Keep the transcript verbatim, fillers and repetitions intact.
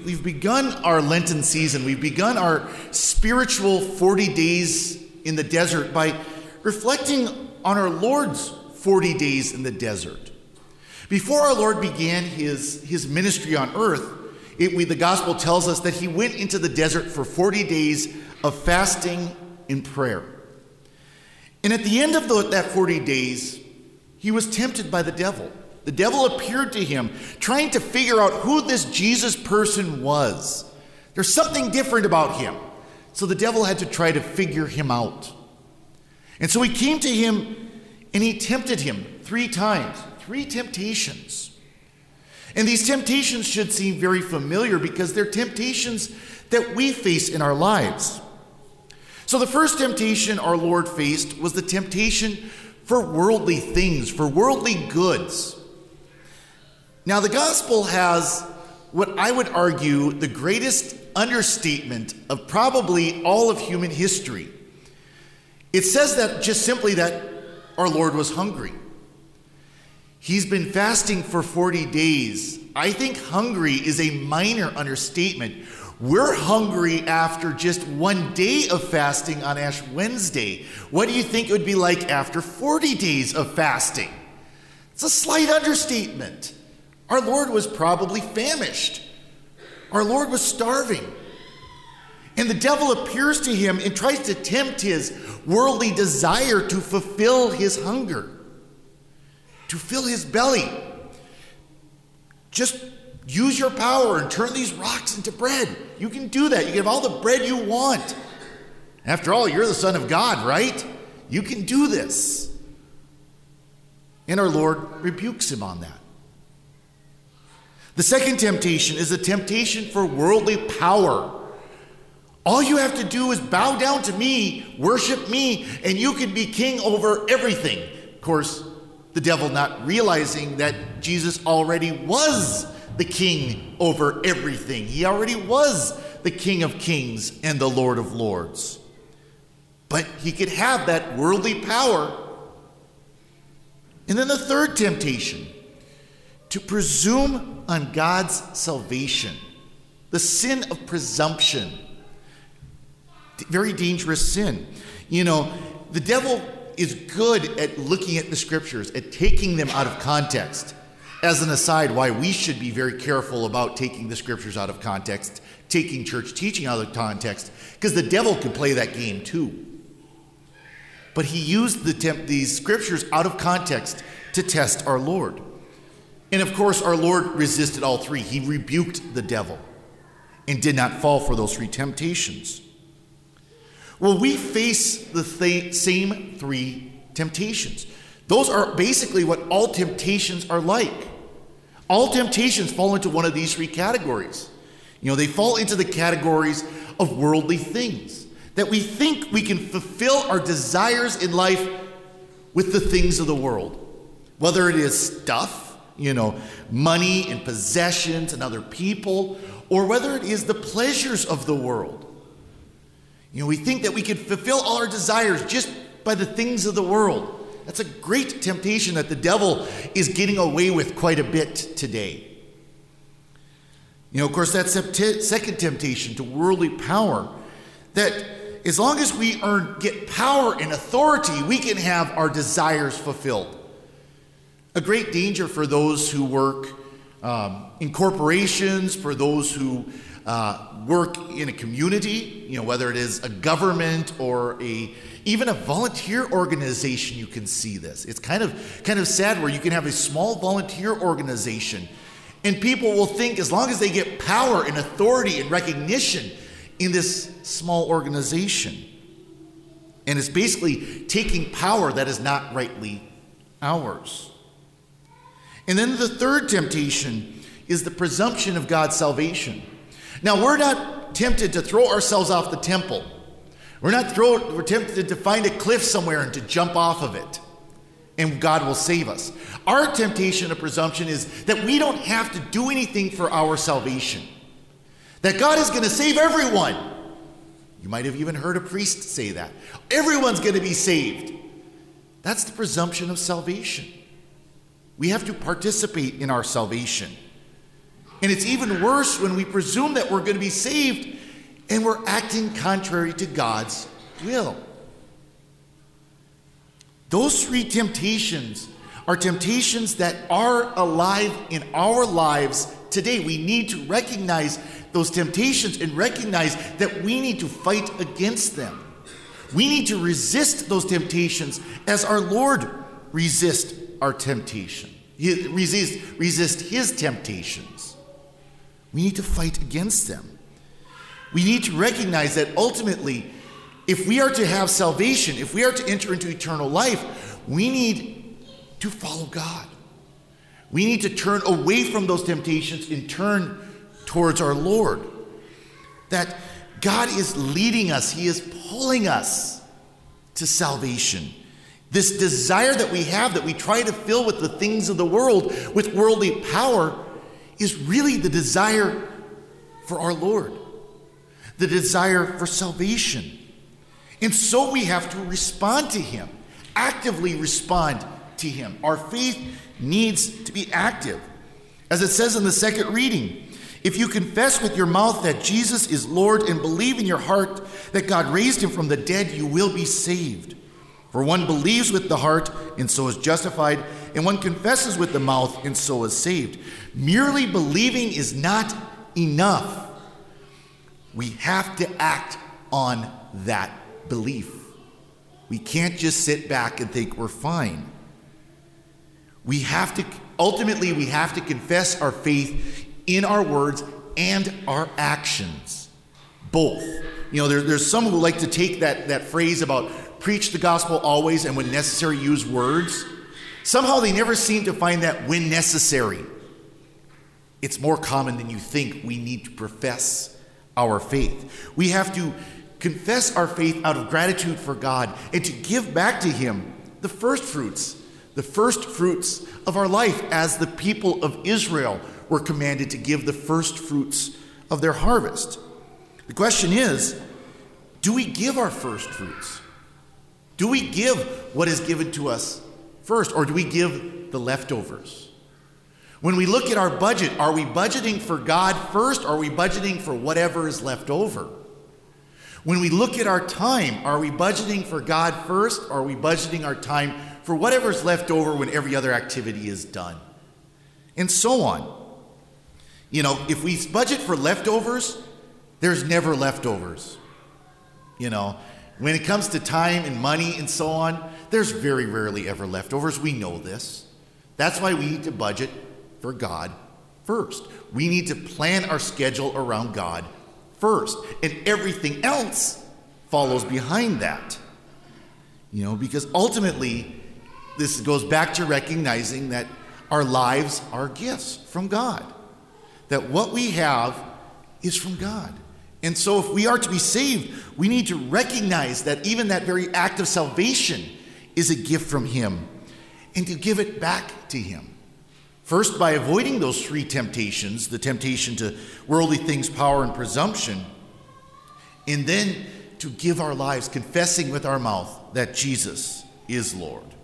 we've, we've begun our Lenten season. We've begun our spiritual forty days in the desert by reflecting on our Lord's forty days in the desert. Before our Lord began his, his ministry on earth, it, we, the gospel tells us that he went into the desert for forty days of fasting and prayer. And at the end of the, that forty days, he was tempted by the devil. The devil appeared to him, trying to figure out who this Jesus person was. There's something different about him. So the devil had to try to figure him out. And so he came to him and he tempted him three times, three temptations. And these temptations should seem very familiar because they're temptations that we face in our lives. So the first temptation our Lord faced was the temptation for worldly things, for worldly goods. Now, the gospel has what I would argue the greatest understatement of probably all of human history. It says that just simply that our Lord was hungry. He's been fasting for forty days. I think hungry is a minor understatement. We're hungry after just one day of fasting on Ash Wednesday. What do you think it would be like after forty days of fasting? It's a slight understatement. Our Lord was probably famished. Our Lord was starving. And the devil appears to him and tries to tempt his worldly desire to fulfill his hunger, to fill his belly. Just use your power and turn these rocks into bread. You can do that. You can have all the bread you want. After all, you're the Son of God, right? You can do this. And our Lord rebukes him on that. The second temptation is a temptation for worldly power. All you have to do is bow down to me, worship me, and you can be king over everything. Of course, the devil not realizing that Jesus already was the king over everything. He already was the King of Kings and the Lord of Lords. But he could have that worldly power. And then the third temptation, to presume on God's salvation. The sin of presumption. Very dangerous sin. You know, the devil is good at looking at the scriptures, at taking them out of context. As an aside, why we should be very careful about taking the scriptures out of context, taking church teaching out of context, because the devil can play that game too. But he used the temp- these scriptures out of context to test our Lord. And of course, our Lord resisted all three. He rebuked the devil and did not fall for those three temptations. Well, we face the th- same three temptations. Those are basically what all temptations are like. All temptations fall into one of these three categories. You know, they fall into the categories of worldly things, that we think we can fulfill our desires in life with the things of the world. Whether it is stuff, you know, money and possessions and other people, or whether it is the pleasures of the world. You know, we think that we can fulfill all our desires just by the things of the world. That's a great temptation that the devil is getting away with quite a bit today. You know, of course, that's the second temptation, to worldly power, that as long as we earn, get power and authority, we can have our desires fulfilled. A great danger for those who work um, in corporations, for those who uh, work in a community, you know, whether it is a government or a even a volunteer organization. You can see this. It's kind of kind of sad where you can have a small volunteer organization, and people will think as long as they get power and authority and recognition in this small organization, and it's basically taking power that is not rightly ours. And then the third temptation is the presumption of God's salvation. Now, we're not tempted to throw ourselves off the temple. We're not throw, we're tempted to find a cliff somewhere and to jump off of it, and God will save us. Our temptation of presumption is that we don't have to do anything for our salvation, that God is going to save everyone. You might have even heard a priest say that. Everyone's going to be saved. That's the presumption of salvation. We have to participate in our salvation. And it's even worse when we presume that we're going to be saved and we're acting contrary to God's will. Those three temptations are temptations that are alive in our lives today. We need to recognize those temptations and recognize that we need to fight against them. We need to resist those temptations as our Lord resist our temptation. Resist, resist his temptations. We need to fight against them. We need to recognize that ultimately, if we are to have salvation, if we are to enter into eternal life, we need to follow God. We need to turn away from those temptations and turn towards our Lord. That God is leading us. He is pulling us to salvation. This desire that we have, that we try to fill with the things of the world, with worldly power, is really the desire for our Lord. The desire for salvation. And so we have to respond to him, actively respond to him. Our faith needs to be active. As it says in the second reading, if you confess with your mouth that Jesus is Lord and believe in your heart that God raised him from the dead, you will be saved. For one believes with the heart and so is justified, and one confesses with the mouth and so is saved. Merely believing is not enough. We have to act on that belief. We can't just sit back and think we're fine. We have to, ultimately, we have to confess our faith in our words and our actions. Both. You know, there, there's some who like to take that, that phrase about preach the gospel always and when necessary use words. Somehow they never seem to find that when necessary. It's more common than you think. We need to profess our faith. We have to confess our faith out of gratitude for God and to give back to him the first fruits, the first fruits of our life, as the people of Israel were commanded to give the first fruits of their harvest. The question is, do we give our first fruits? Do we give what is given to us first, or do we give the leftovers? When we look at our budget, are we budgeting for God first, or are we budgeting for whatever is left over? When we look at our time, are we budgeting for God first, or are we budgeting our time for whatever's left over when every other activity is done? And so on. You know, if we budget for leftovers, there's never leftovers. You know, when it comes to time and money and so on, there's very rarely ever leftovers. We know this. That's why we need to budget for God first. We need to plan our schedule around God first, and everything else follows behind that. You know, because ultimately, this goes back to recognizing that our lives are gifts from God. That what we have is from God. And so if we are to be saved, we need to recognize that even that very act of salvation is a gift from him, and to give it back to him. First, by avoiding those three temptations, the temptation to worldly things, power, and presumption, and then to give our lives confessing with our mouth that Jesus is Lord.